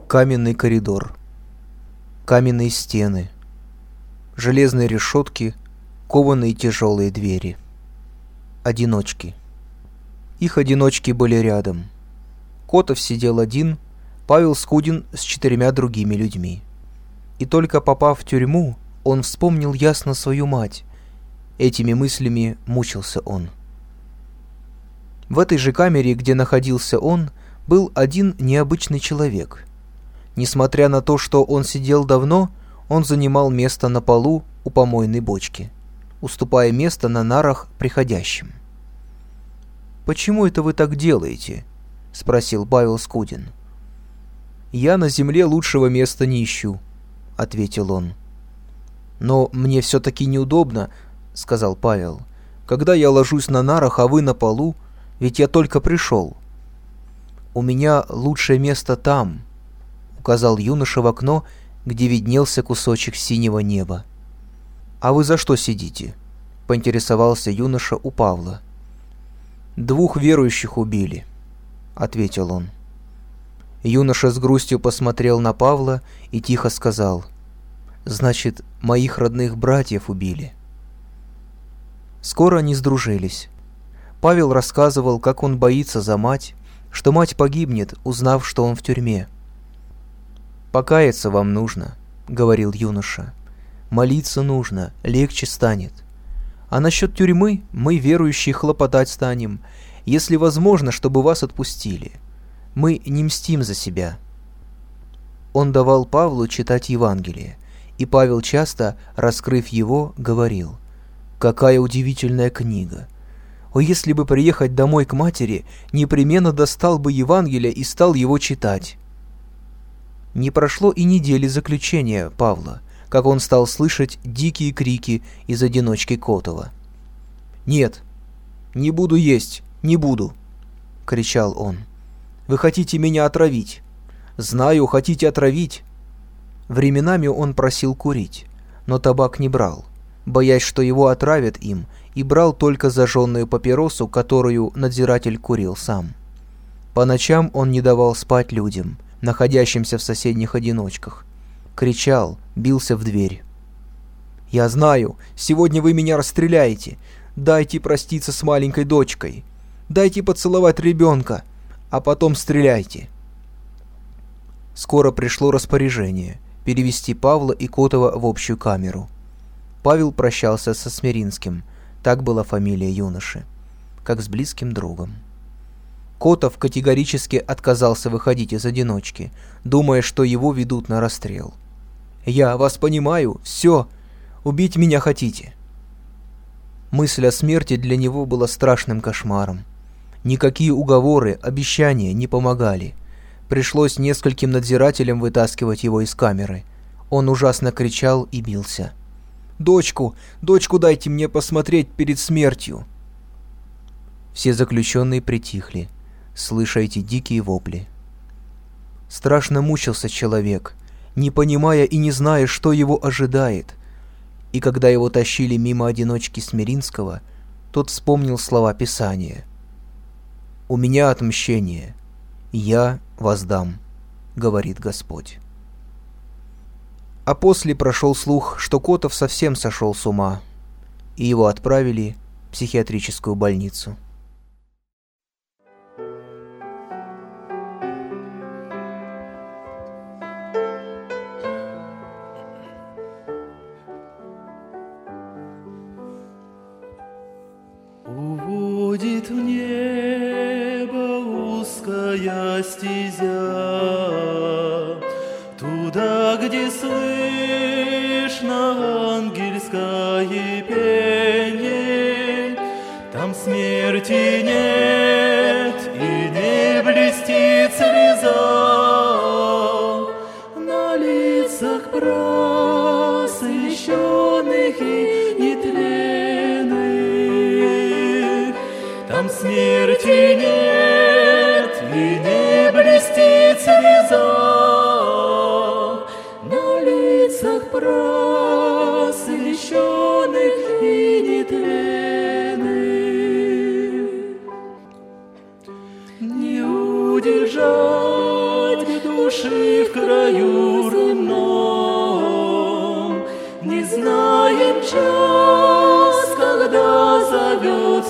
Каменный коридор, каменные стены, железные решетки, кованые тяжелые двери. Одиночки. Их одиночки были рядом. Котов сидел один, Павел Скудин с 4 другими людьми. И только попав в тюрьму, он вспомнил ясно свою мать. Этими мыслями мучился он. В этой же камере, где находился он, был один необычный человек. Несмотря на то, что он сидел давно, он занимал место на полу у помойной бочки, уступая место на нарах приходящим. «Почему это вы так делаете?» — спросил Павел Скудин. «Я на земле лучшего места не ищу», — ответил он. «Но мне все-таки неудобно», — сказал Павел, — «когда я ложусь на нарах, а вы на полу, ведь я только пришел». «У меня лучшее место там», — указал юноша в окно, где виднелся кусочек синего неба. «А вы за что сидите?» — поинтересовался юноша у Павла. «2 верующих убили», — ответил он. Юноша с грустью посмотрел на Павла и тихо сказал: «Значит, моих родных братьев убили». Скоро они сдружились. Павел рассказывал, как он боится за мать, что мать погибнет, узнав, что он в тюрьме. «Покаяться вам нужно», — говорил юноша. «Молиться нужно, легче станет. А насчет тюрьмы мы, верующие, хлопотать станем, если возможно, чтобы вас отпустили. Мы не мстим за себя». Он давал Павлу читать Евангелие, и Павел часто, раскрыв его, говорил: «Какая удивительная книга! О, если бы приехать домой к матери, непременно достал бы Евангелие и стал его читать». Не прошло и недели заключения Павла, как он стал слышать дикие крики из одиночки Котова. «Нет, не буду есть, не буду!» — кричал он. «Вы хотите меня отравить? Знаю, хотите отравить!» Временами он просил курить, но табак не брал, боясь, что его отравят им, и брал только зажженную папиросу, которую надзиратель курил сам. По ночам он не давал спать людям, находящимся в соседних одиночках. Кричал, бился в дверь. «Я знаю, сегодня вы меня расстреляете. Дайте проститься с маленькой дочкой. Дайте поцеловать ребенка, а потом стреляйте». Скоро пришло распоряжение перевести Павла и Котова в общую камеру. Павел прощался со Смиринским, так была фамилия юноши, как с близким другом. Котов категорически отказался выходить из одиночки, думая, что его ведут на расстрел. «Я вас понимаю, все, убить меня хотите». Мысль о смерти для него была страшным кошмаром. Никакие уговоры, обещания не помогали. Пришлось нескольким надзирателям вытаскивать его из камеры. Он ужасно кричал и бился. «Дочку, дочку дайте мне посмотреть перед смертью!» Все заключенные притихли, слыша эти дикие вопли. Страшно мучился человек, не понимая и не зная, что его ожидает. И когда его тащили мимо одиночки Смиринского, тот вспомнил слова Писания: «У меня отмщение, я воздам, говорит Господь». А после прошел слух, что Котов совсем сошел с ума, и его отправили в психиатрическую больницу. Уводит в небо узкая стезя, туда, где слышно ангельское пение, там смерти нет и не блестит слеза на лицах просвещенных и нетленных. Там смерти нет и не блестит слеза на лицах просвещенных и нетленных. Не удержать в души в краю родном. Не знаем час, когда зовет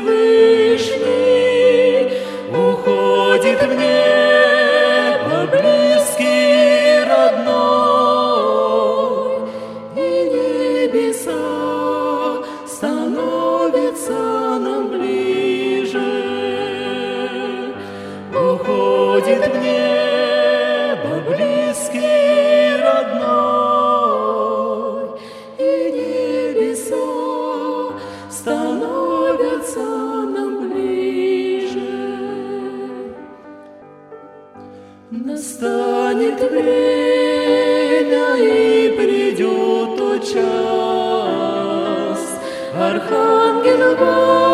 Всевышний, уходит в небо близкий родной, и небеса становятся нам ближе. Уходит в небо близкий родной, и небеса становятся нам ближе. Настанет время, и придет тот час, архангел